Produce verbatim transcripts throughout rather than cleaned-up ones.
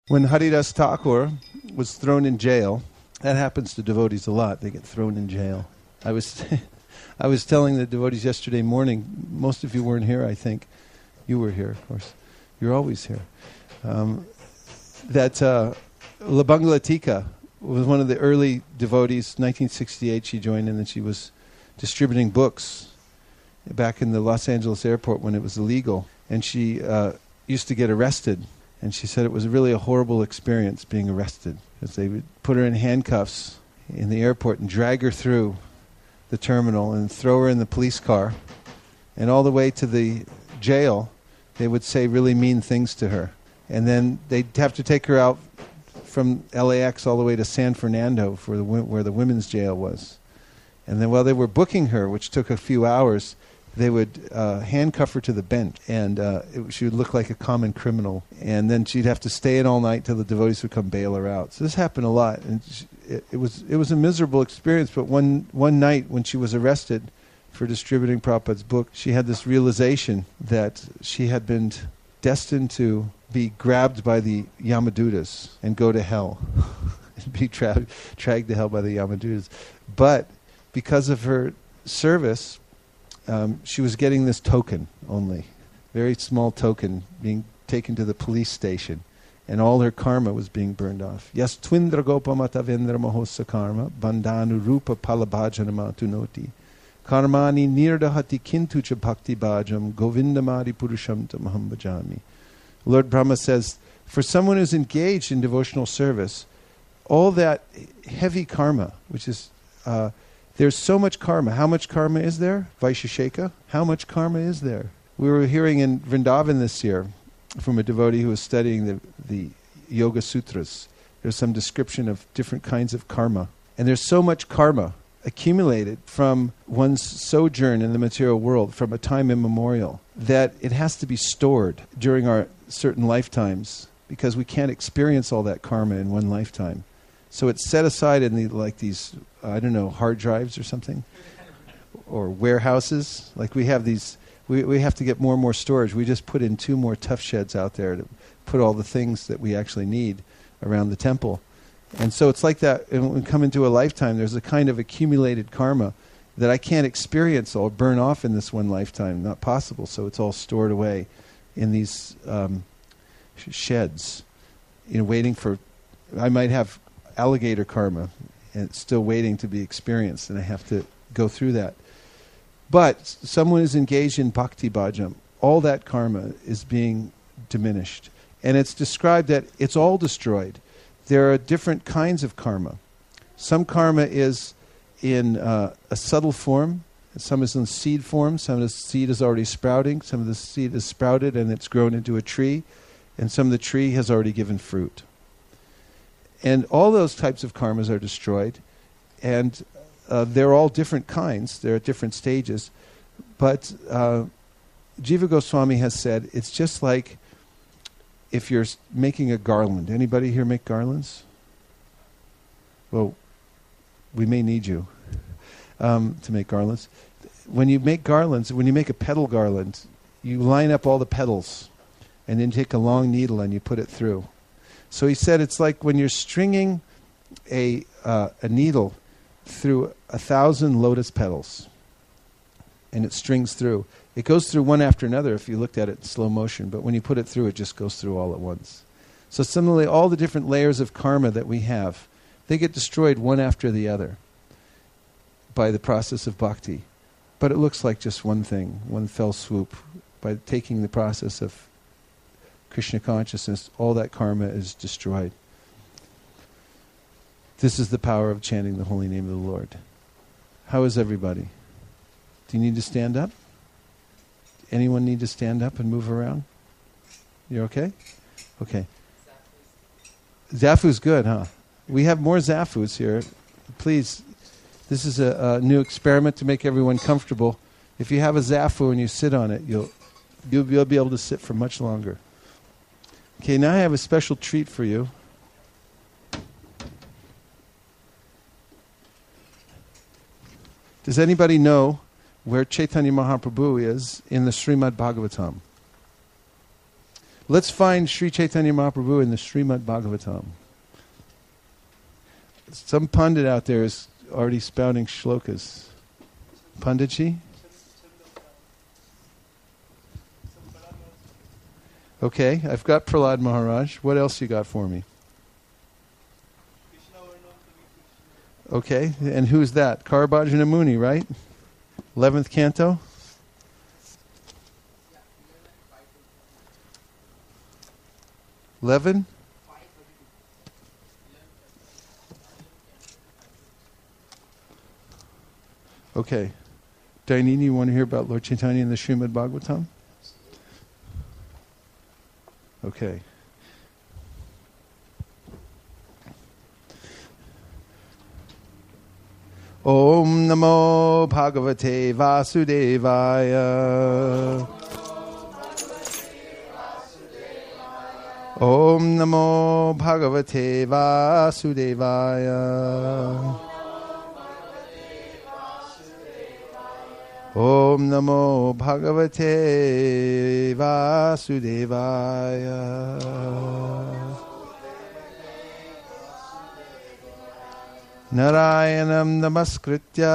When Haridas Thakur was thrown in jail, that happens to devotees a lot. They get thrown in jail. I was I was telling the devotees yesterday morning, most of you weren't here, I think. You were here, of course. You're always here. Um, that uh, Labangla Tika was one of the early devotees. nineteen sixty-eight she joined, and then she was distributing books back in the Los Angeles airport when it was illegal. And she uh, used to get arrested. And she said it was really a horrible experience being arrested, because they would put her in handcuffs in the airport and drag her through the terminal and throw her in the police car. And all the way to the jail, they would say really mean things to her. And then they'd have to take her out from L A X all the way to San Fernando for the where the women's jail was. And then while they were booking her, which took a few hours, they would uh, handcuff her to the bench, and uh, it, she would look like a common criminal. And then she'd have to stay in all night till the devotees would come bail her out. So this happened a lot, and she, it, it was it was a miserable experience. But one one night when she was arrested for distributing Prabhupada's book, she had this realization that she had been destined to be grabbed by the Yamadutas and go to hell, and be tra- dragged to hell by the Yamadutas. But because of her service, Um, she was getting this token only, very small token, being taken to the police station, and all her karma was being burned off. Yas twindra gopamata vendra mahosa karma, bandhanu rupa palabhajanama tunoti, karmani nirdahati kintucha bhakti bhajam, govindamadi purusham tamaham bhajami. Lord Brahma says, for someone who's engaged in devotional service, all that heavy karma, which is... Uh, There's so much karma. How much karma is there? Vaisheshika? How much karma is there? We were hearing in Vrindavan this year from a devotee who was studying the, the Yoga Sutras. There's some description of different kinds of karma. And there's so much karma accumulated from one's sojourn in the material world from a time immemorial that it has to be stored during our certain lifetimes, because we can't experience all that karma in one lifetime. So it's set aside in the like these, uh, I don't know, hard drives or something, or warehouses. Like we have these, we we have to get more and more storage. We just put in two more tough sheds out there to put all the things that we actually need around the temple. And so it's like that. And when we come into a lifetime, there's a kind of accumulated karma that I can't experience or burn off in this one lifetime. Not possible. So it's all stored away in these um, sh- sheds, you know, waiting for. I might have alligator karma, and it's still waiting to be experienced, and I have to go through that. But someone who's engaged in bhakti bhajam, all that karma is being diminished. And it's described that it's all destroyed. There are different kinds of karma. Some karma is in uh, a subtle form, some is in seed form, some of the seed is already sprouting, some of the seed is sprouted and it's grown into a tree, and some of the tree has already given fruit. And all those types of karmas are destroyed, and uh, they're all different kinds. They're at different stages. But uh, Jiva Goswami has said it's just like if you're making a garland. Anybody here make garlands? Well, we may need you um, to make garlands. When you make garlands, when you make a petal garland, you line up all the petals, and then take a long needle and you put it through. So he said it's like when you're stringing a uh, a needle through a thousand lotus petals, and it strings through. It goes through one after another if you looked at it in slow motion, but when you put it through, it just goes through all at once. So similarly, all the different layers of karma that we have, they get destroyed one after the other by the process of bhakti. But it looks like just one thing, one fell swoop. By taking the process of Krishna consciousness, all that karma is destroyed. This is the power of chanting the holy name of the Lord. How is everybody? Do you need to stand up? Anyone need to stand up and move around? You're okay? Okay. Zafu's good, huh? We have more Zafus here. Please, this is a, a new experiment to make everyone comfortable. If you have a Zafu and you sit on it, you'll, you'll you'll be able to sit for much longer. Okay, now I have a special treat for you. Does anybody know where Chaitanya Mahaprabhu is in the Srimad Bhagavatam? Let's find Sri Chaitanya Mahaprabhu in the Srimad Bhagavatam. Some pundit out there is already spouting shlokas. Panditji? Okay, I've got Prahlad Maharaj. What else you got for me? Okay, and who's that? Karabhajana Muni, right? eleventh canto? eleven? Okay. Dainini, you want to hear about Lord Chaitanya in the Srimad Bhagavatam? Okay. Om Namo Bhagavate Vasudevaya. Om Namo Bhagavate Vasudevaya. Om Namo Bhagavate Vasudevaya. Narayanam Namaskritya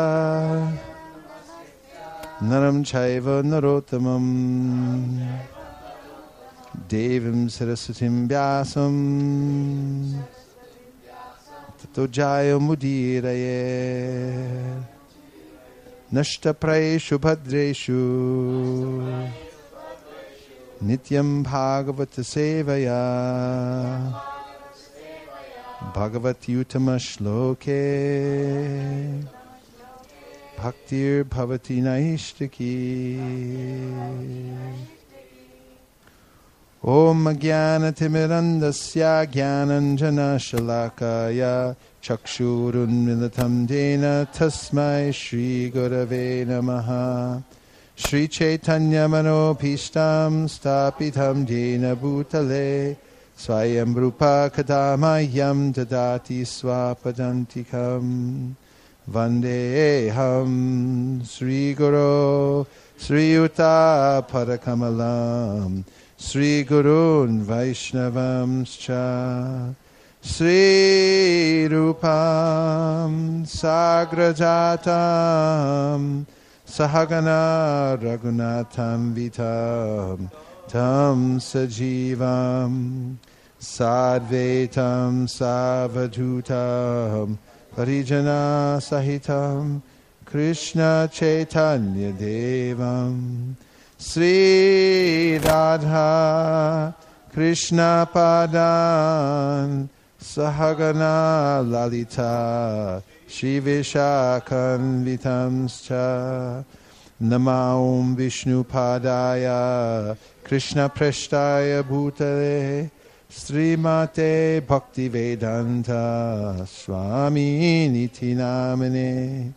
Naram Chaiva Narottamam Devam Sarasatim Vyasam Tato Jaya Mudiraye Nashta Praeshu Bhadreshu Nityam Bhagavata Sevaya Bhagavati Uttama Shloke Bhaktir Bhavati Naishtaki Om Jnana Timirandasya Jnananjana Shalakaya Chakshurun Milatam Dena Tasmai Shri Gurave Namaha Shri Chaitanya Manopishtam Stapitam Dena Bhutale Swayam Rupa Kadamayam Dadati Swapadantikam Vandeham Sri Guru Sri Uta Parakamalam Sri Gurun Vaishnavamscha Sri Rupam Sagrajatam Sahagana Raghunatham Vitam Tam Sajivam Sadvetam Savadutam Parijana Sahitam Krishna Chaitanya Devam Sri Radha Krishna Padan Sahagana Lalita Shri Vishakan Vitamscha Namaum Vishnu Padaya Krishna Preshtaya Bhutale Srimate Bhakti Vedanta Swami Niti Namane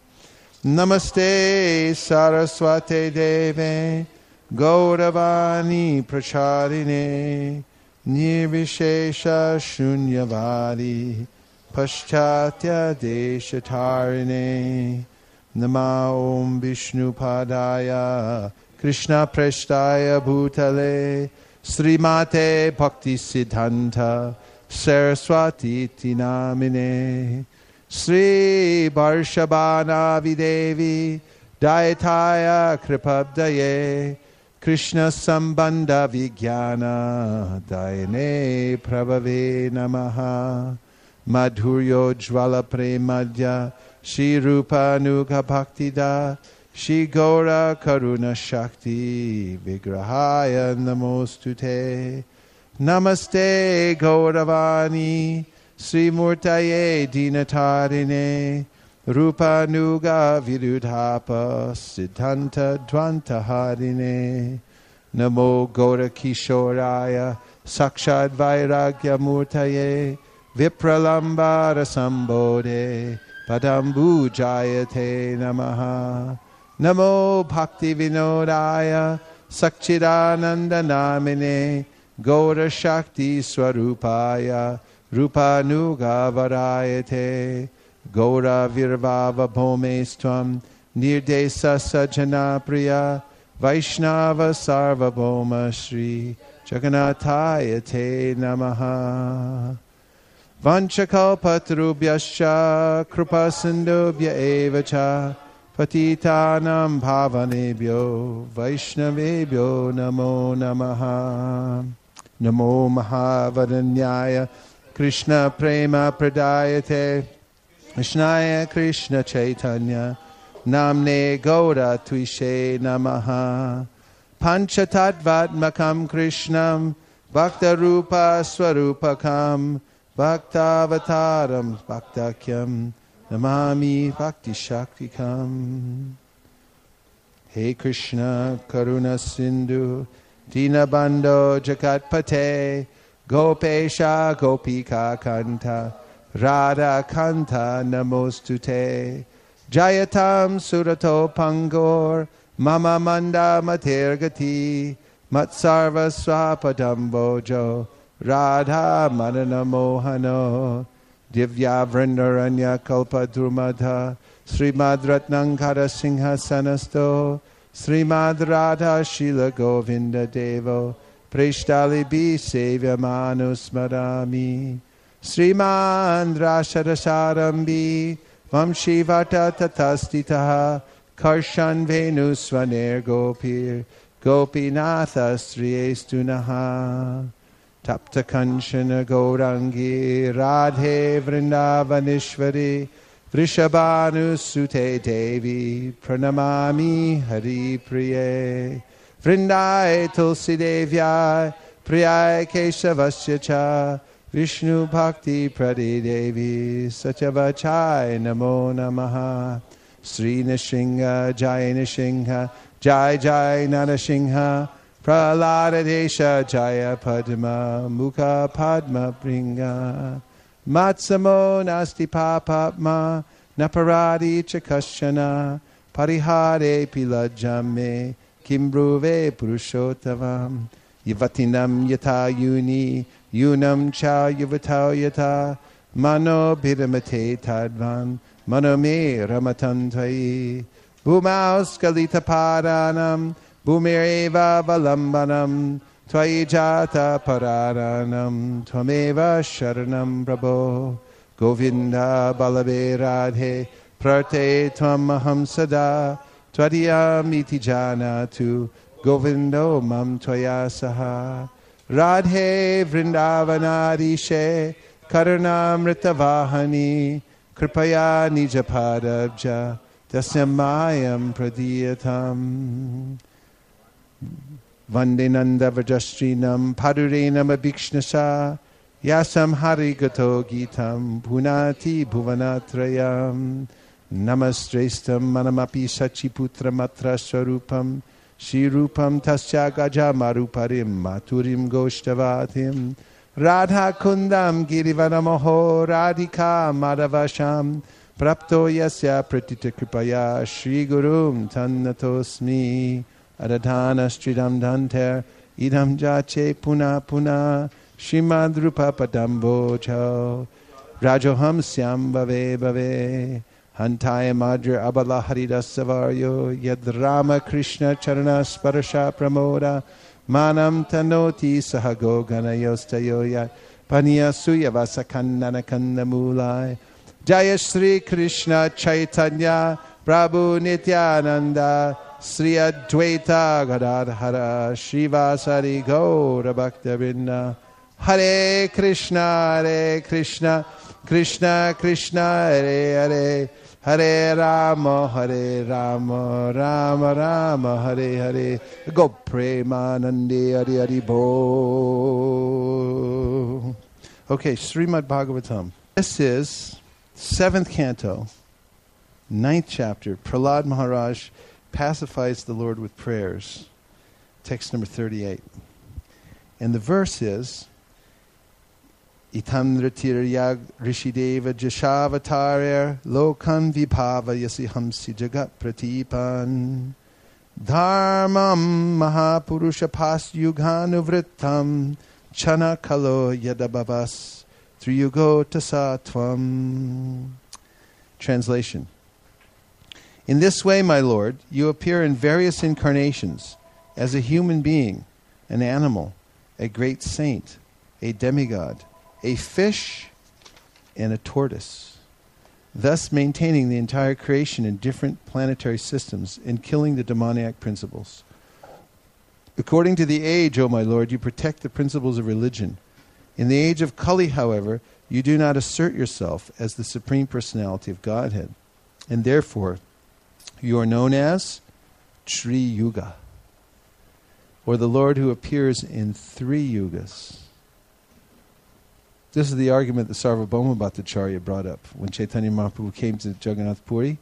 Namaste Saraswate Deve Gauravani Pracharine Nirvishesha Shunyavadi Paschatya Deshatarine Nama Om Vishnu Padaya Krishna Preshtaya Bhutale Srimate Bhakti Siddhanta Saraswati Tinamine Sri Varshabhana Videvi Dayataya Kripabdaye Krishna Sambandha Vijnana Dayane Prabhave Namaha Madhuryo Jvala Premadya Shri Rupa Nuga Bhaktida Shri Gaura Karuna Shakti Vigrahaya Namostute Namaste Gauravani Sri Murtaye Dinatarine Rupa Nuga Virudhapa Siddhanta Dvantaharine Namo Gaura Kishoraya Sakshad Vairagya Murtaye Vipralambara Sambodhe Padambu Jayate Namaha Namo Bhakti Vinodaya Sakchidananda Namine Gaura Shakti Swarupaya Rupa Nuga Varayate Gaura Virvava Bhomestvam Nirdesa Sajana Priya Vaishnava Sarvabhoma Shri Jagannataya te namaha. Vanchakalpatarubhyascha kripa sindhubhya eva cha patitanam bhavanebhyo vaishnavebhyo namo namaha. Namo mahavadanyaya Krishna prema pradayate Vishnaya Krishna chaitanya namne gaura tuishe namaha. Panchatattvatmakam Krishnam bhakta rupa swarupakam bhaktavataram bhaktakyam namami bhakti shaktikam. Hey Krishna karuna sindhu dinabandho jagatpate gopesha gopika kanta radha kanta namostute jayatam surato pangor mama manda matergati matsarva swapadam bojo radha manana mohano divya vrindaranya kalpa durmadha srimad ratnankara singha sanasto srimad radha shila govinda devo Prishtali bi sevya manusmarami Srimand Rashadasarambi Vamshivata tatastitaha Karshan venusvaner gopir Gopinatha striyestunaha Tapta kanchana gaurangi Radhe vrindavanishvari Vrishabhanu sute devi Pranamami hari priye Vrindai tulsi devyai Priyai keshavasya cha Vishnu bhakti pradi devi Satyavachai namo namaha. Sri Nishinga Jai Nishinga Jai Jai Nanashinha Prahlada Desha Jaya Padma Mukha Padma Bringa Matsamo Nasti Papatma Naparadi Chakashana Parihare Pilajame Kimbruve Purushottavam Yavatinam Yata Yuni Yunam Cha Yavatau Yata Mano Bidamate Tadvan Mano Me Ramatantai Bhumaus Kalita Padanam Bhumireva Valambanam Tvai Jata Paranam Tvameva Sharanam Prabho Govinda Balabe Radhe Prate Tvam Aham Sada Twadiyam iti janatu Govindo mam tvaya saha Radhe vrindavanadishe Karunamrita vahani Kripaya nijapadabja Dasyamayam pradiyatam Vandenanda vrajastrinam Padurenam abhikshnasa Yasam harigato gitam Punati bhuvanatrayam Namastrestam manamapi sachiputra matra swarupam Shirupam tasya gaja maruparim maturim goshtavatim Radha kundam girivanamoho radhika madhavasham Prapto yasya pratita kripaya Shri gurum tannatosmi Adadhana stridam danter idam jache puna puna Shrimad rupa padambo chao Rajoham syam bhave bhave Hantaya Madhya Abala Haridas Savaryo Yad Rama Krishna Charana Sparasha Pramoda Manam Tanoti Sahago Ganayostayo Yat Paniya Suya Vasakandana Kandamulai Jaya Sri Krishna Chaitanya Prabhu Nityananda Sri Advaita Gadadhara Srivasari Gaura Bhakta Hare Krishna Hare Krishna Krishna Krishna Hare Hare Hare Rama Hare Rama Rama Rama Hare Hare Go Premanande Hare Hare Bo. Okay, Srimad Bhagavatam. This is seventh canto, ninth chapter. Prahlad Maharaj pacifies the Lord with prayers. Text number thirty-eight. And the verse is Itam Ratiryag Rishideva Jashavatarya Lokan Vibhava Yasihamsi Jagat Pratipan Dharmam Mahapurusha Pasyughanuvritam Chana Kalo Yadabhavas Triyugo Tasatvam. Translation. In this way, my Lord, you appear in various incarnations as a human being, an animal, a great saint, a demigod, a fish, and a tortoise, thus maintaining the entire creation in different planetary systems and killing the demoniac principles. According to the age, O my Lord, you protect the principles of religion. In the age of Kali, however, you do not assert yourself as the Supreme Personality of Godhead, and therefore you are known as Tri Yuga, or the Lord who appears in three yugas. This is the argument that Sarvabhauma Bhattacharya brought up when Chaitanya Mahaprabhu came to Jagannath Puri.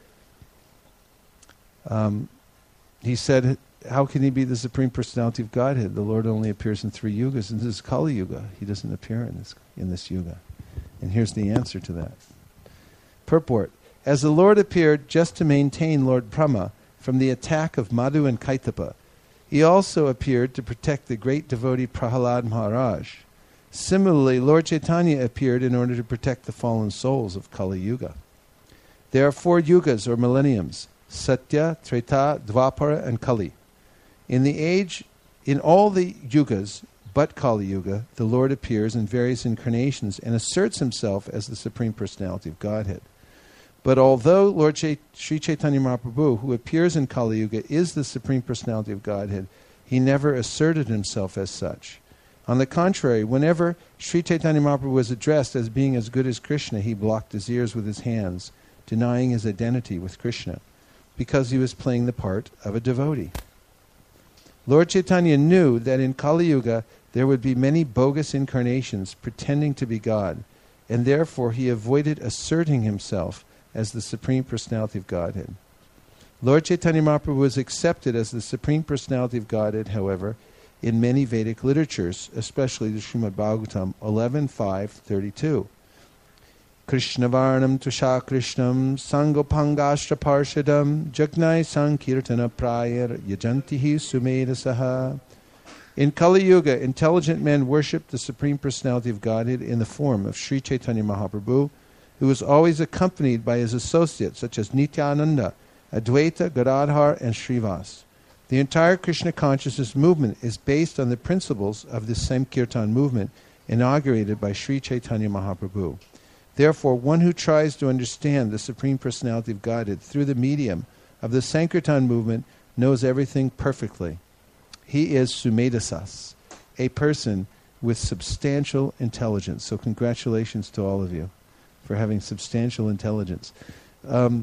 Um, he said, how can he be the Supreme Personality of Godhead? The Lord only appears in three yugas, and this is Kali Yuga. He doesn't appear in this, in this yuga. And here's the answer to that. Purport. As the Lord appeared just to maintain Lord Brahma from the attack of Madhu and Kaitapa, he also appeared to protect the great devotee Prahalad Maharaj. Similarly, Lord Chaitanya appeared in order to protect the fallen souls of Kali Yuga. There are four yugas or millenniums: Satya, Treta, Dvapara, and Kali. In the age, in all the yugas but Kali Yuga, the Lord appears in various incarnations and asserts himself as the Supreme Personality of Godhead. But although Lord Ch- Sri Chaitanya Mahaprabhu, who appears in Kali Yuga, is the Supreme Personality of Godhead, he never asserted himself as such. On the contrary, whenever Sri Chaitanya Mahaprabhu was addressed as being as good as Krishna, he blocked his ears with his hands, denying his identity with Krishna, because he was playing the part of a devotee. Lord Chaitanya knew that in Kali Yuga there would be many bogus incarnations pretending to be God, and therefore he avoided asserting himself as the Supreme Personality of Godhead. Lord Chaitanya Mahaprabhu was accepted as the Supreme Personality of Godhead, however, in many Vedic literatures, especially the Srimad Bhagavatam eleven five thirty-two. Krishnavarnam tusha krishnam sangopangashtra parshadam jagnai sankirtana prayar yajantihi sumedasaha. In Kali Yuga, intelligent men worship the Supreme Personality of Godhead in the form of Sri Chaitanya Mahaprabhu, who is always accompanied by his associates such as Nityananda, Advaita, Gadadhar, and Srivas. The entire Krishna consciousness movement is based on the principles of the Sankirtan movement inaugurated by Sri Chaitanya Mahaprabhu. Therefore, one who tries to understand the Supreme Personality of Godhead through the medium of the Sankirtan movement knows everything perfectly. He is Sumedasas, a person with substantial intelligence. So congratulations to all of you for having substantial intelligence. Um,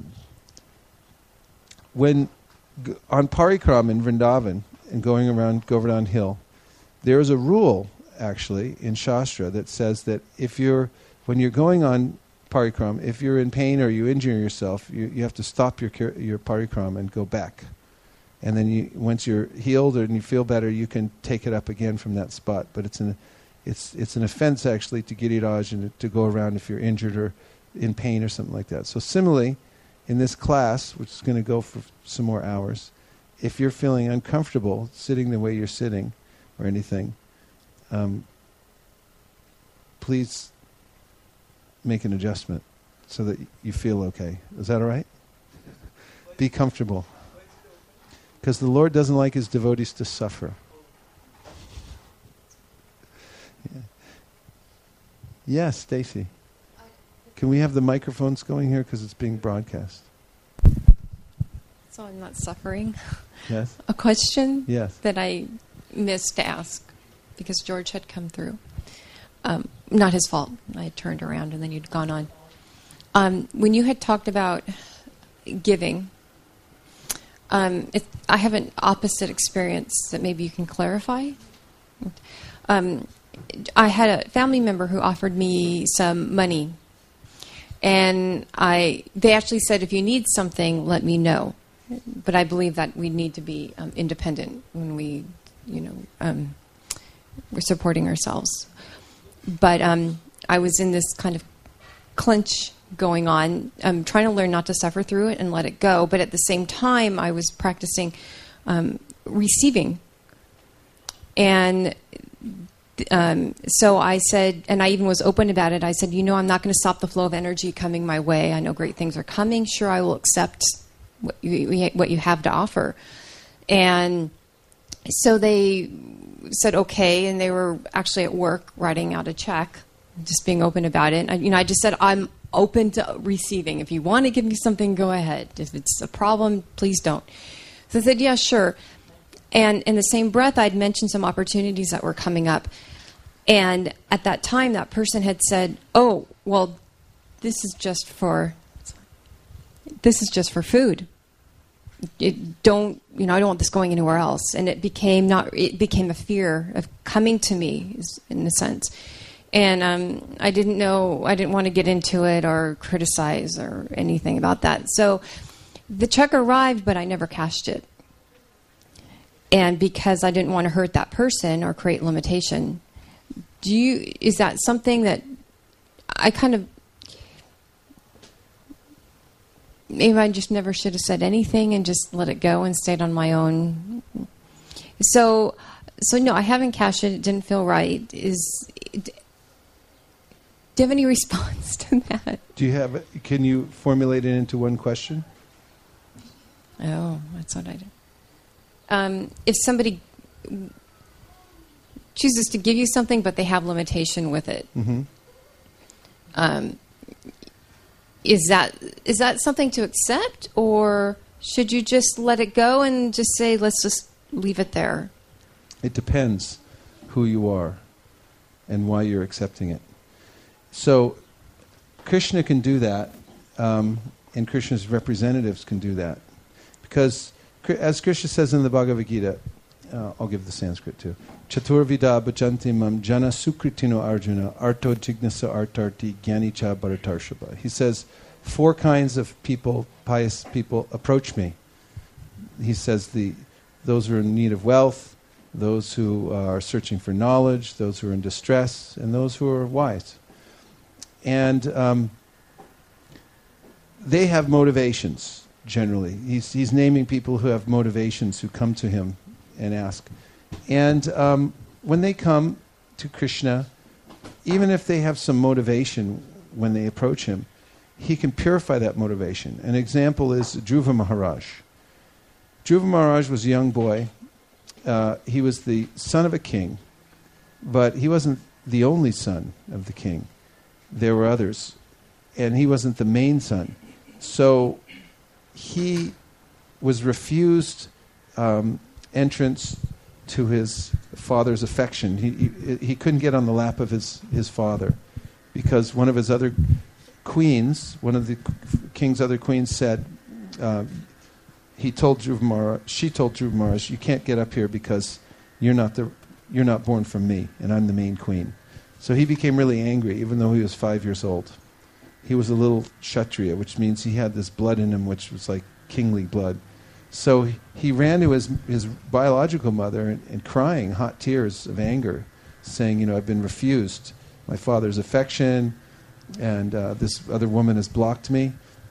when g- on Parikram in Vrindavan and going around Govardhan Hill, there is a rule actually in Shastra that says that if you're when you're going on Parikram, if you're in pain or you injure yourself, you, you have to stop your your Parikram and go back. And then you, once you're healed and you feel better, you can take it up again from that spot. But it's an it's it's an offense actually to Giriraj and to go around if you're injured or in pain or something like that. So similarly, in this class, which is going to go for some more hours, if you're feeling uncomfortable sitting the way you're sitting or anything, um, please make an adjustment so that you feel okay. Is that all right? Be comfortable. Because the Lord doesn't like his devotees to suffer. Yeah. Yes, Stacy. Can we have the microphones going here because it's being broadcast? So I'm not suffering. Yes. A question Yes. that I missed to ask because George had come through. Um, not his fault. I had turned around and then you'd gone on. Um, when you had talked about giving, um, it, I have an opposite experience that maybe you can clarify. Um, I had a family member who offered me some money. And I, they actually said, if you need something, let me know. But I believe that we need to be um, independent when we, you know, um, we're supporting ourselves. But um, I was in this kind of clinch going on, um, trying to learn not to suffer through it and let it go. But at the same time, I was practicing um, receiving. And um, so I said, and I even was open about it, I said, you know, I'm not going to stop the flow of energy coming my way. I know great things are coming. Sure, I will accept what you, what you have to offer. And so they said okay, and they were actually at work writing out a check, just being open about it. I, you know, I just said, I'm open to receiving. If you want to give me something, go ahead. If it's a problem, please don't. So I said, yeah, sure. And in the same breath, I'd mentioned some opportunities that were coming up. And at that time, that person had said, oh, well, this is just for, this is just for food. It don't, you know, I don't want this going anywhere else. And it became not, it became a fear of coming to me, in a sense. And um, I didn't know, I didn't want to get into it or criticize or anything about that. So the check arrived, but I never cashed it. And because I didn't want to hurt that person or create limitation, do you, is that something that I kind of, maybe I just never should have said anything and just let it go and stayed on my own. So, so no, I haven't cashed it. It didn't feel right. Is, do you have any response to that? Do you have, can you formulate it into one question? Oh, that's what I did. Um, if somebody chooses to give you something, but they have limitation with it, mm-hmm. um, is that is that something to accept, or should you just let it go and just say, let's just leave it there? It depends who you are and why you're accepting it. So Krishna can do that, um, and Krishna's representatives can do that. Because, as Krishna says in the Bhagavad Gita, uh, I'll give the Sanskrit too. Chaturvida bhajanti mam jana sukritino arjuna arto jignasa artarti gyanicha bharatarshava. He says, four kinds of people, pious people, approach me. He says, the those who are in need of wealth, those who are searching for knowledge, those who are in distress, and those who are wise. And um, they have motivations. Generally, he's he's naming people who have motivations, who come to him and ask. And um, when they come to Krishna, even if they have some motivation when they approach him, he can purify that motivation. An example is Dhruva Maharaj. Dhruva Maharaj was a young boy. Uh, he was the son of a king, but he wasn't the only son of the king. There were others, and he wasn't the main son. So he was refused um, entrance to his father's affection. He, he he couldn't get on the lap of his, his father because one of his other queens, one of the king's other queens said, uh, he told Dhruva Maharaj, she told Dhruva Maharaj, you can't get up here because you're not the you're not born from me and I'm the main queen. So he became really angry, even though he was five years old. He was a little Kshatriya, which means he had this blood in him which was like kingly blood. So he, he ran to his his biological mother and, and crying hot tears of anger, saying, you know, I've been refused my father's affection, and uh, this other woman has blocked me,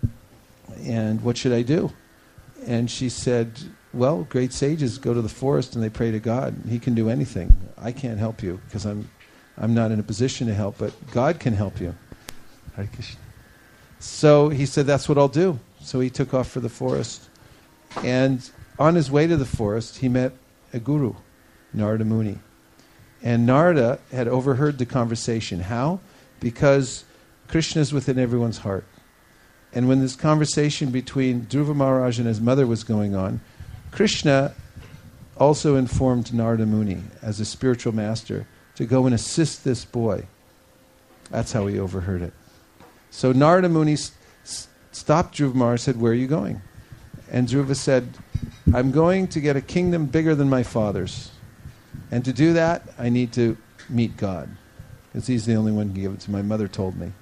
and what should I do? And she said, well, great sages go to the forest and they pray to God. He can do anything. I can't help you because I'm I'm not in a position to help, but God can help you. Hare Krishna. So he said, that's what I'll do. So he took off for the forest. And on his way to the forest, he met a guru, Narada Muni. And Narada had overheard the conversation. How? Because Krishna is within everyone's heart. And when this conversation between Dhruva Maharaj and his mother was going on, Krishna also informed Narada Muni, as a spiritual master, to go and assist this boy. That's how he overheard it. So Narada Muni s- stopped Dhruva Maharaj and said, where are you going? And Dhruva said, I'm going to get a kingdom bigger than my father's. And to do that, I need to meet God. Because he's the only one who can give it to my mother told me.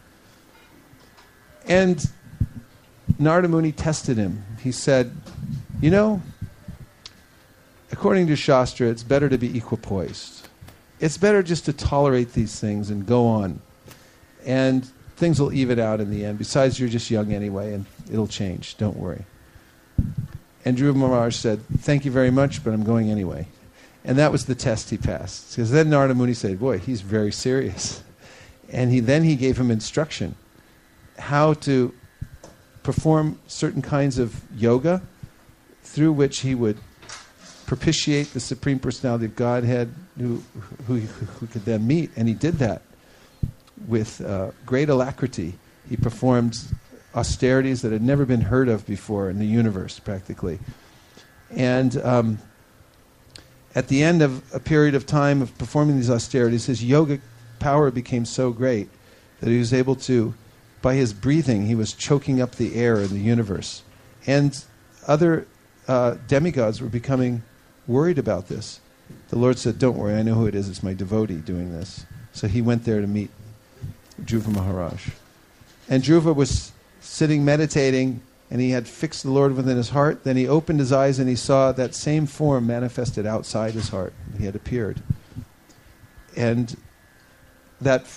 And Narada Muni tested him. He said, you know, according to Shastra, it's better to be equipoised. It's better just to tolerate these things and go on. And things will even out in the end. Besides, you're just young anyway, and it'll change. Don't worry. And Dhruva Maharaj said, thank you very much, but I'm going anyway. And that was the test he passed. Because then Narada Muni said, boy, he's very serious. And he then he gave him instruction how to perform certain kinds of yoga through which he would propitiate the Supreme Personality of Godhead who, who, who could then meet. And he did that with uh, great alacrity. He performed austerities that had never been heard of before in the universe, practically. And um, at the end of a period of time of performing these austerities, his yogic power became so great that he was able to, by his breathing, he was choking up the air in the universe. And other uh, demigods were becoming worried about this. The Lord said, don't worry, I know who it is. It's my devotee doing this. So he went there to meet Dhruva Maharaj. And Dhruva was sitting meditating, and he had fixed the Lord within his heart. Then he opened his eyes, and he saw that same form manifested outside his heart. He had appeared. And that f-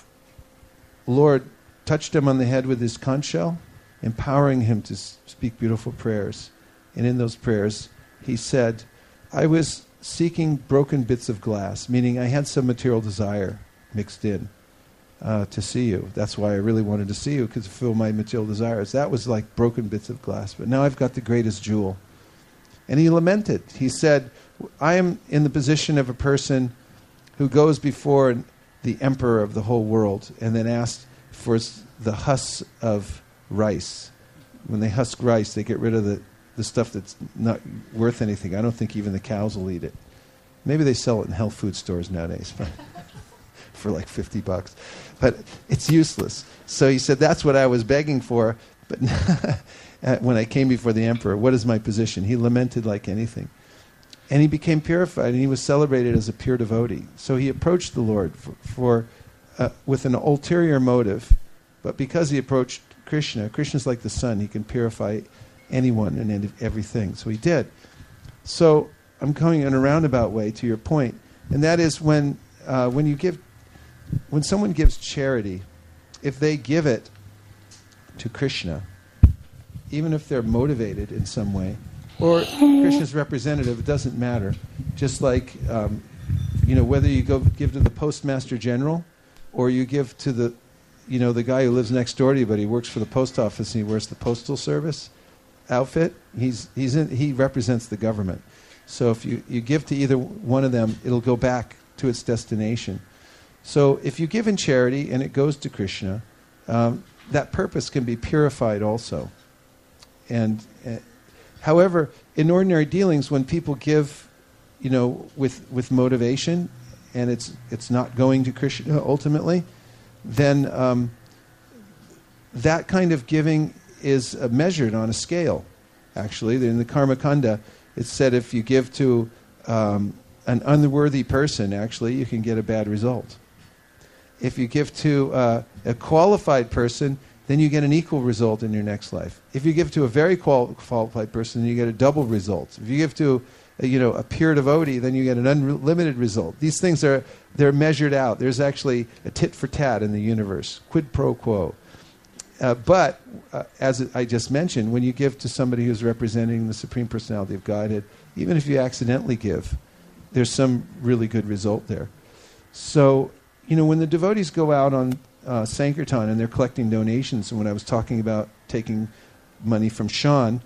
Lord touched him on the head with his conch shell, empowering him to s- speak beautiful prayers. And in those prayers, he said, I was seeking broken bits of glass, meaning I had some material desire mixed in uh, to see you. That's why I really wanted to see you, because to fulfill my material desires. That was like broken bits of glass. But now I've got the greatest jewel. And he lamented. He said, I am in the position of a person who goes before the emperor of the whole world and then asks for the husks of rice. When they husk rice, they get rid of the, the stuff that's not worth anything. I don't think even the cows will eat it. Maybe they sell it in health food stores nowadays for like fifty bucks. But it's useless. So he said, that's what I was begging for. But when I came before the emperor, what is my position? He lamented like anything. And he became purified, and he was celebrated as a pure devotee. So he approached the Lord for, for uh, with an ulterior motive. But because he approached Krishna, Krishna's like the sun. He can purify anyone and everything. So he did. So I'm going in a roundabout way to your point, and that is when uh, when you give, when someone gives charity, if they give it to Krishna, even if they're motivated in some way, or Krishna's representative, it doesn't matter. Just like, um, you know, whether you go give to the postmaster general, or you give to the, you know, the guy who lives next door to you, but he works for the post office and he wears the postal service outfit. He's he's in, he represents the government. So if you, you give to either one of them, it'll go back to its destination. So if you give in charity and it goes to Krishna, um, that purpose can be purified also. And uh, however, in ordinary dealings, when people give, you know, with with motivation, and it's it's not going to Krishna ultimately, then um, that kind of giving is uh, measured on a scale. Actually, in the Karma Kanda, it's said if you give to um, an unworthy person, actually, you can get a bad result. If you give to uh, a qualified person, then you get an equal result in your next life. If you give to a very qual- qualified person, you get a double result. If you give to a, you know, a pure devotee, then you get an unlimited result. These things are they're measured out. There's actually a tit for tat in the universe, quid pro quo. Uh, but, uh, as I just mentioned, when you give to somebody who's representing the Supreme Personality of Godhead, even if you accidentally give, there's some really good result there. So, you know, when the devotees go out on uh, Sankirtan and they're collecting donations, and when I was talking about taking money from Sean,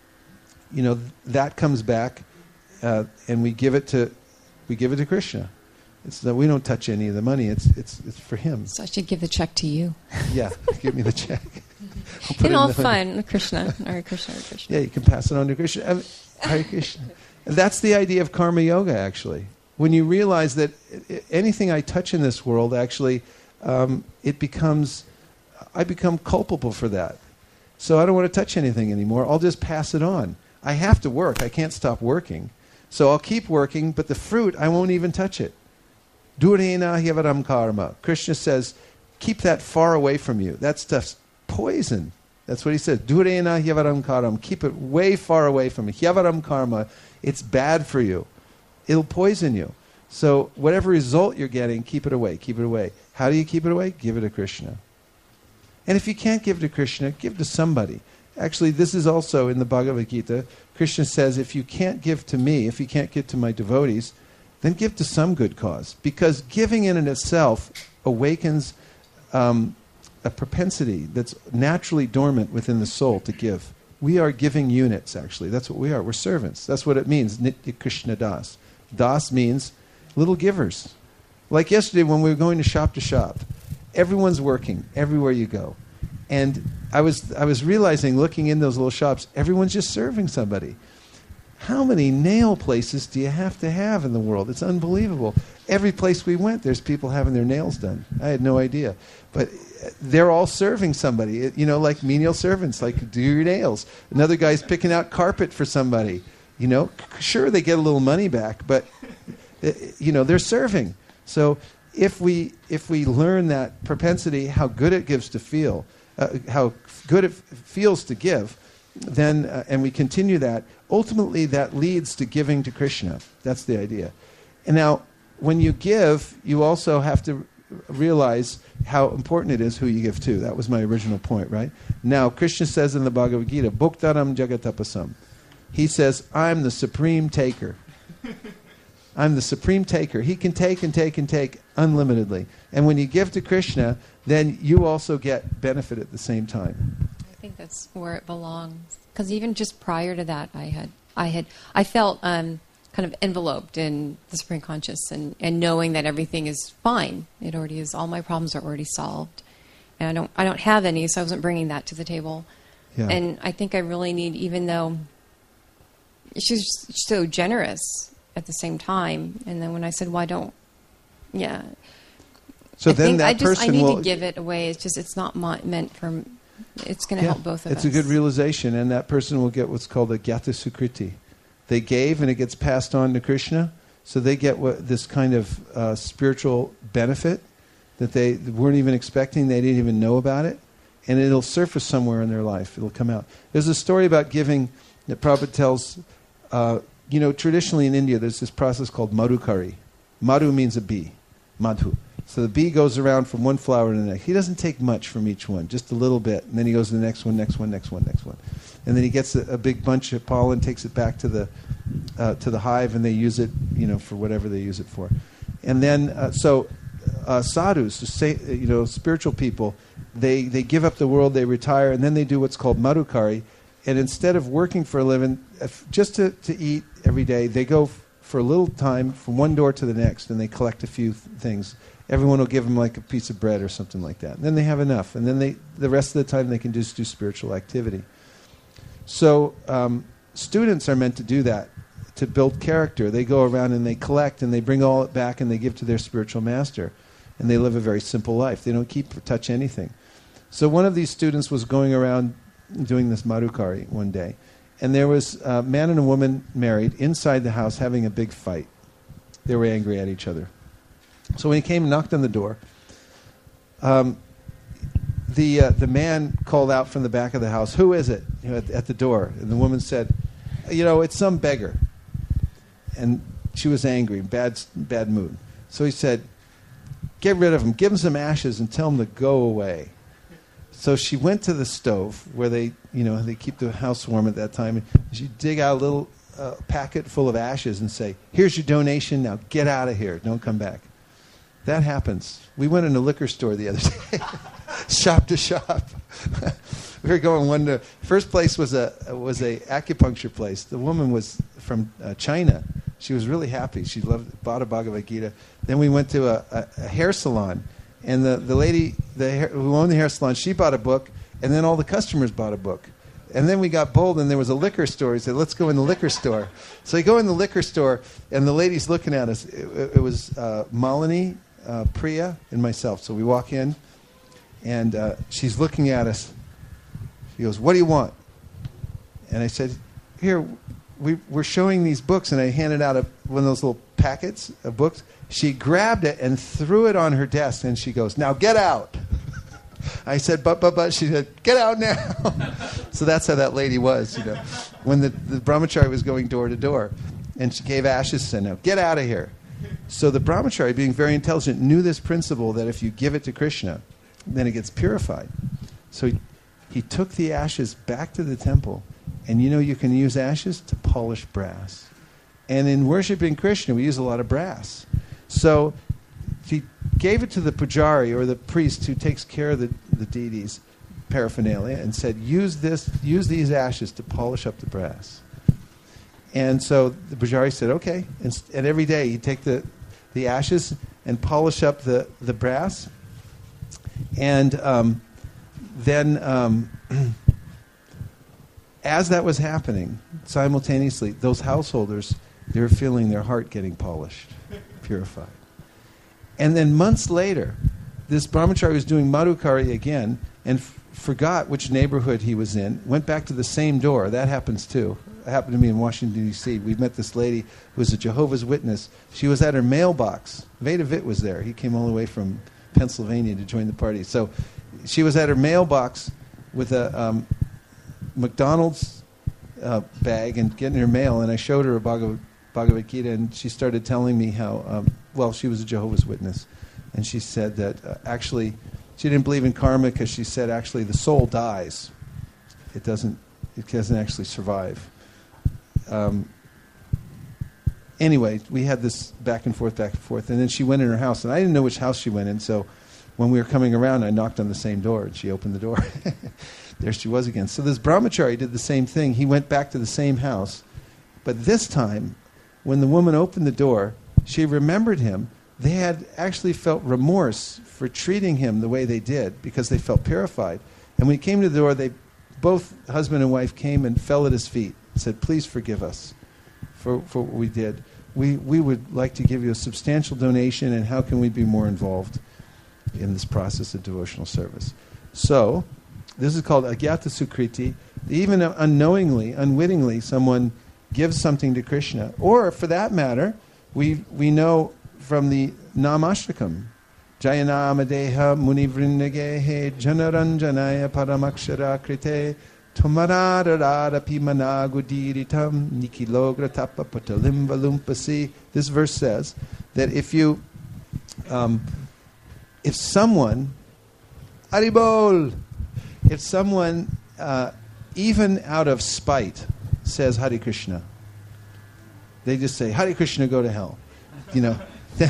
you know, th- that comes back, uh, and we give it to we give it to Krishna. It's that we don't touch any of the money. It's it's it's for him. So I should give the check to you. Yeah, give me the check. I'll put In it all the- fun, Krishna, or Krishna, or Krishna. Yeah, you can pass it on to Krishna. I mean, Hare Krishna. And that's the idea of karma yoga, actually. When you realize that I- anything I touch in this world, actually, um, it becomes, I become culpable for that. So I don't want to touch anything anymore. I'll just pass it on. I have to work. I can't stop working. So I'll keep working, but the fruit, I won't even touch it. Durena hyavaram karma. Krishna says, keep that far away from you. That stuff's poison. That's what he says. Durena hyavaram karma. Keep it way far away from you. Hyavaram karma. It's bad for you. It'll poison you. So whatever result you're getting, keep it away. Keep it away. How do you keep it away? Give it to Krishna. And if you can't give to Krishna, give to somebody. Actually, this is also in the Bhagavad Gita. Krishna says, if you can't give to me, if you can't give to my devotees, then give to some good cause. Because giving in and itself awakens um, a propensity that's naturally dormant within the soul to give. We are giving units, actually. That's what we are. We're servants. That's what it means, Nitya Krishna Das. Das means little givers. Like yesterday when we were going to shop to shop, everyone's working everywhere you go. And I was I was realizing, looking in those little shops, everyone's just serving somebody. How many nail places do you have to have in the world? It's unbelievable. Every place we went, there's people having their nails done. I had no idea. But they're all serving somebody, it, you know, like menial servants, like do your nails. Another guy's picking out carpet for somebody. You know, sure, they get a little money back, but, you know, they're serving. So if we if we learn that propensity, how good it gives to feel, uh, how good it f- feels to give, then uh, and we continue that, ultimately that leads to giving to Krishna. That's the idea. And now, when you give, you also have to realize how important it is who you give to. That was my original point, right? Now, Krishna says in the Bhagavad Gita, Bhuktaram Jagatapasam. He says, I'm the supreme taker. I'm the supreme taker. He can take and take and take unlimitedly. And when you give to Krishna, then you also get benefit at the same time. I think that's where it belongs. Because even just prior to that, I had, I had, I felt um, kind of enveloped in the Supreme Conscious and, and knowing that everything is fine. It already is. All my problems are already solved, and I don't, I don't have any, so I wasn't bringing that to the table. Yeah. And I think I really need, even though she's so generous at the same time, and then when I said, "Why don't?" Yeah. So I then think that I just person I need will to give it away. It's just it's not my, meant for. It's going to Yeah, help both of it's us. a good realization, and that person will get what's called a Gyata Sukriti. They gave, and it gets passed on to Krishna, so they get what this kind of uh, spiritual benefit that they weren't even expecting, they didn't even know about it, and it'll surface somewhere in their life. It'll come out. There's a story about giving that Prabhupada tells, uh, you know, traditionally in India, there's this process called madhukari. Madhu means a bee, madhu. So the bee goes around from one flower to the next. He doesn't take much from each one, just a little bit. And then he goes to the next one, next one, next one, next one. And then he gets a, a big bunch of pollen, takes it back to the uh, to the hive, and they use it, you know, for whatever they use it for. And then, uh, so uh, sadhus, say, you know, spiritual people, they, they give up the world, they retire, and then they do what's called madhukari. And instead of working for a living, if, just to, to eat every day, they go f- for a little time from one door to the next, and they collect a few th- things. Everyone will give them like a piece of bread or something like that. And then they have enough. And then they, the rest of the time they can just do spiritual activity. So um, students are meant to do that, to build character. They go around and they collect and they bring all it back and they give to their spiritual master. And they live a very simple life. They don't keep or touch anything. So one of these students was going around doing this madhukari one day. And there was a man and a woman married inside the house having a big fight. They were angry at each other. So when he came and knocked on the door, um, the uh, the man called out from the back of the house, "Who is it?" You know, at, at the door. And the woman said, "You know, it's some beggar." And she was angry, bad bad mood. So he said, "Get rid of him. Give him some ashes and tell him to go away." So she went to the stove where they, you know, they keep the house warm at that time. And she dig out a little uh, packet full of ashes and say, "Here's your donation. Now get out of here. Don't come back." That happens. We went in a liquor store the other day, shop to shop. We were going one to. First place was a was a acupuncture place. The woman was from uh, China. She was really happy. She loved bought a Bhagavad Gita. Then we went to a, a, a hair salon, and the the lady the hair, who owned the hair salon, she bought a book, and then all the customers bought a book. And then we got bold, and there was a liquor store. He said, "Let's go in the liquor store." So we go in the liquor store, and the lady's looking at us. It, it was uh, Malini, uh, Priya, and myself. So we walk in, and uh, she's looking at us. She goes, "What do you want?" And I said, "Here, we, we're showing these books." And I handed out a, one of those little packets of books. She grabbed it and threw it on her desk, and she goes, "Now get out." I said, but, but, but. She said, "Get out now." So that's how that lady was, you know. When the, the brahmachari was going door to door, and she gave ashes, said, "Now get out of here." So the brahmachari, being very intelligent, knew this principle that if you give it to Krishna, then it gets purified. So he, he took the ashes back to the temple, and you know you can use ashes to polish brass. And in worshiping Krishna, we use a lot of brass. So he gave it to the pujari, or the priest who takes care of the, the deities. paraphernalia and said, use this, use these ashes to polish up the brass. And so the Pujari said, okay. And, and every day he'd take the, the ashes and polish up the, the brass. And um, then um, as that was happening, simultaneously, those householders, they were feeling their heart getting polished, purified. And then months later, this brahmachari was doing Madhukari again and f- forgot which neighborhood he was in, went back to the same door. That happens too. It happened to me in Washington, D C We met this lady who was a Jehovah's Witness. She was at her mailbox. Veda Vitt was there. He came all the way from Pennsylvania to join the party. So she was at her mailbox with a um, McDonald's uh, bag and getting her mail, and I showed her a Bhagavad, Bhagavad Gita, and she started telling me how, um, well, she was a Jehovah's Witness. And she said that uh, actually she didn't believe in karma because she said actually the soul dies. It doesn't, it doesn't actually survive. Um, anyway, we had this back and forth, back and forth. And then she went in her house. And I didn't know which house she went in. So when we were coming around, I knocked on the same door. And she opened the door. There she was again. So this brahmachari did the same thing. He went back to the same house. But this time, when the woman opened the door, she remembered him. They had actually felt remorse for treating him the way they did because they felt purified. And when he came to the door, they both husband and wife came and fell at his feet and said, please forgive us for, for what we did. We, we would like to give you a substantial donation, and how can we be more involved in this process of devotional service? So this is called Agyata Sukriti. Even unknowingly, unwittingly, someone gives something to Krishna. Or, for that matter, we we know from the Namashtakam, Jayanamadeha Munivrindagehe Janaranjanaya Paramakshara Krite Tomarararapi Managudiritam Nikilogra Tapa Patalimva Lumpasi. This verse says that if you, um, if someone, Haribol, if someone, uh, even out of spite, says Hare Krishna, they just say, Hare Krishna, go to hell. You know,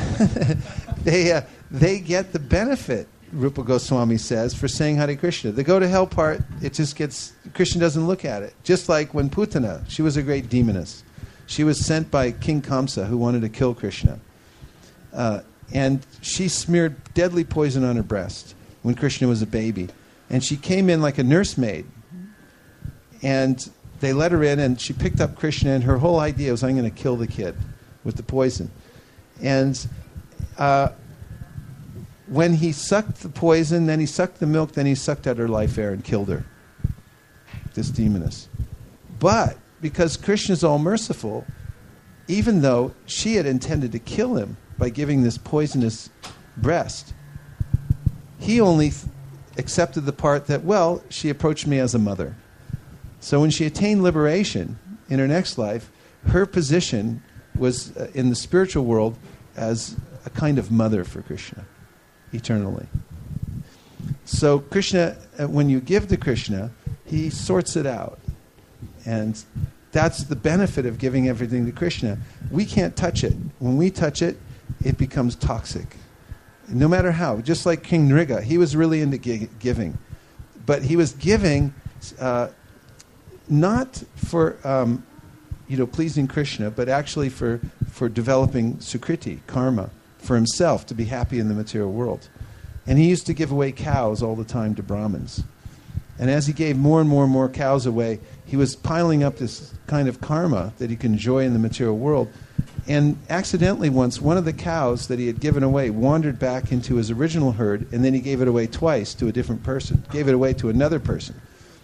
they uh, they get the benefit, Rupa Goswami says, for saying Hare Krishna. The go to hell part, it just gets, Krishna doesn't look at it. Just like when Putana, she was a great demoness. She was sent by King Kamsa, who wanted to kill Krishna. Uh, and she smeared deadly poison on her breast when Krishna was a baby. And she came in like a nursemaid. And they let her in, and she picked up Krishna, and her whole idea was, I'm going to kill the kid with the poison. And uh, when he sucked the poison, then he sucked the milk, then he sucked out her life air and killed her, this demoness. But because Krishna's all merciful, even though she had intended to kill him by giving this poisonous breast, he only th- accepted the part that, well, she approached me as a mother. So when she attained liberation in her next life, her position was uh, in the spiritual world as a kind of mother for Krishna, eternally. So Krishna, uh, when you give to Krishna, he sorts it out. And that's the benefit of giving everything to Krishna. We can't touch it. When we touch it, it becomes toxic. No matter how. Just like King Nriga, he was really into gi- giving. But he was giving uh, not for um, you know, pleasing Krishna, but actually for, for developing sukriti, karma, for himself to be happy in the material world. And he used to give away cows all the time to Brahmins. And as he gave more and more and more cows away, he was piling up this kind of karma that he could enjoy in the material world. And accidentally once, one of the cows that he had given away wandered back into his original herd, and then he gave it away twice to a different person, gave it away to another person.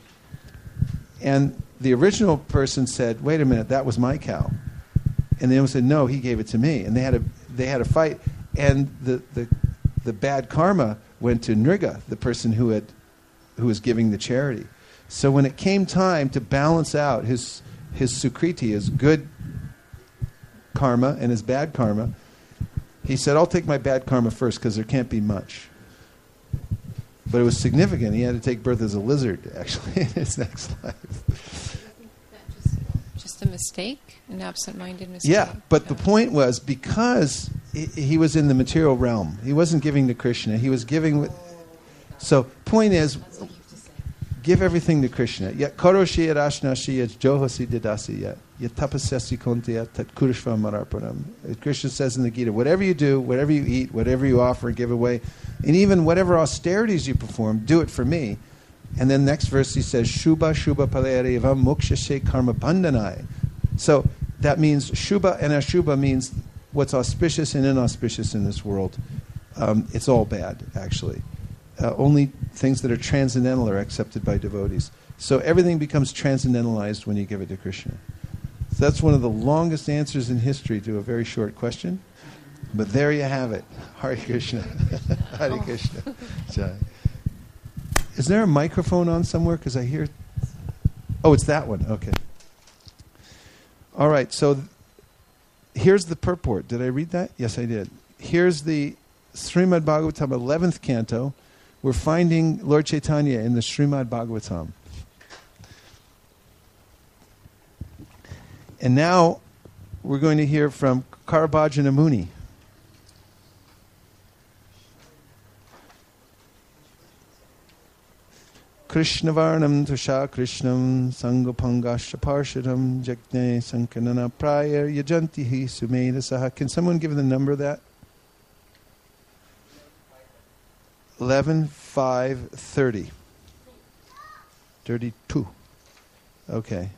And the original person said, wait a minute, that was my cow. And the other said, no, he gave it to me. And they had a, they had a fight. And the, the, the bad karma went to Nriga, the person who had who was giving the charity. So when it came time to balance out his his sukriti, his good karma and his bad karma, he said, I'll take my bad karma first because there can't be much. But it was significant. He had to take birth as a lizard, actually, in his next life. Just, just a mistake, an absent-minded mistake. Yeah, but yeah. The point was, because he, he was in the material realm, he wasn't giving to Krishna. He was giving with... So, point is, Give everything to Krishna. Yat karoshi yat ashnashi yat johasi didasi yat yat tapasyasi kontya tat kurishva mararpanam. Krishna says in the Gita, whatever you do, whatever you eat, whatever you offer, give away, and even whatever austerities you perform, do it for me. And then next verse he says, Shubha Shubha Palayarevam Mokshashe Karma Bandhanai. So that means Shubha and Ashubha means what's auspicious and inauspicious in this world. Um, it's all bad, actually. Uh, only things that are transcendental are accepted by devotees. So everything becomes transcendentalized when you give it to Krishna. So that's one of the longest answers in history to a very short question. But there you have it. Hare Krishna. Hare oh. Krishna. Jai. Is there a microphone on somewhere? Because I hear... Oh, it's that one. Okay. All right, so th- here's the purport. Did I read that? Yes, I did. Here's the Srimad Bhagavatam, eleventh canto. We're finding Lord Chaitanya in the Srimad Bhagavatam. And now we're going to hear from Karabhajana Muni. Krishnavarnam tusha krishnam sangopangasha parshadam jagne sankanana praya yajantihi sumeda saha. Can someone give the number of that? eleven five thirty. thirty-two. Okay.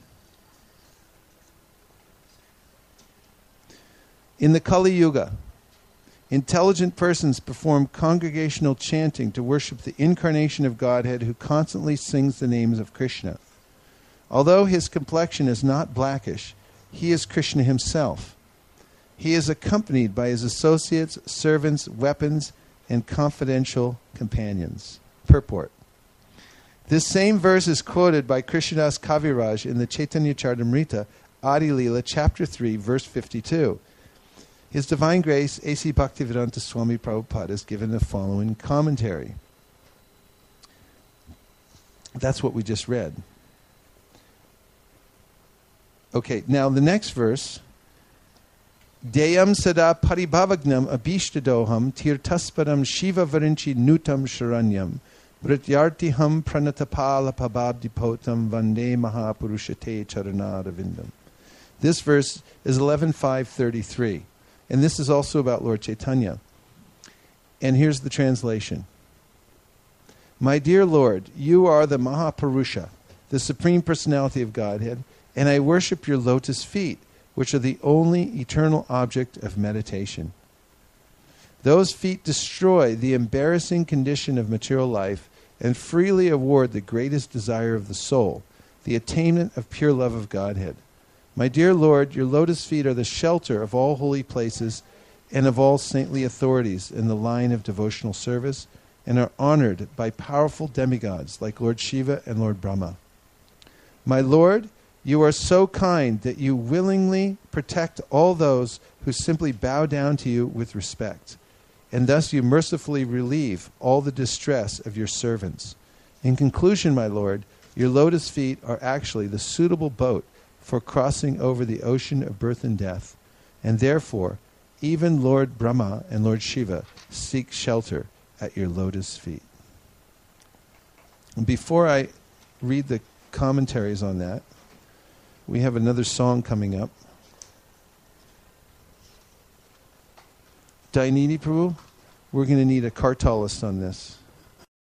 In the Kali Yuga, intelligent persons perform congregational chanting to worship the incarnation of Godhead who constantly sings the names of Krishna. Although his complexion is not blackish, he is Krishna himself. He is accompanied by his associates, servants, weapons, and confidential companions. Purport. This same verse is quoted by Krishnadas Kaviraj in the Chaitanya Charitamrita, Adi Leela, chapter three, verse fifty-two. His Divine Grace, A C Bhaktivedanta Swami Prabhupada, has given the following commentary. That's what we just read. Okay, now the next verse. Deyam sada paribhavagnam abhishtadoham tirtasparam shiva varinchi nutam sharanyam vrityartiham pranatapala pababdipotam vande mahapurushate charanadavindam. This verse is eleven five thirty-three. And this is also about Lord Chaitanya. And here's the translation. My dear Lord, you are the Mahapurusha, the Supreme Personality of Godhead, and I worship your lotus feet, which are the only eternal object of meditation. Those feet destroy the embarrassing condition of material life and freely award the greatest desire of the soul, the attainment of pure love of Godhead. My dear Lord, your lotus feet are the shelter of all holy places and of all saintly authorities in the line of devotional service, and are honored by powerful demigods like Lord Shiva and Lord Brahma. My Lord, you are so kind that you willingly protect all those who simply bow down to you with respect, and thus you mercifully relieve all the distress of your servants. In conclusion, my Lord, your lotus feet are actually the suitable boat for crossing over the ocean of birth and death, and therefore even Lord Brahma and Lord Shiva seek shelter at your lotus feet. And before I read the commentaries on that, we have another song coming up. Dainini Prabhu, we're going to need a kartalist on this.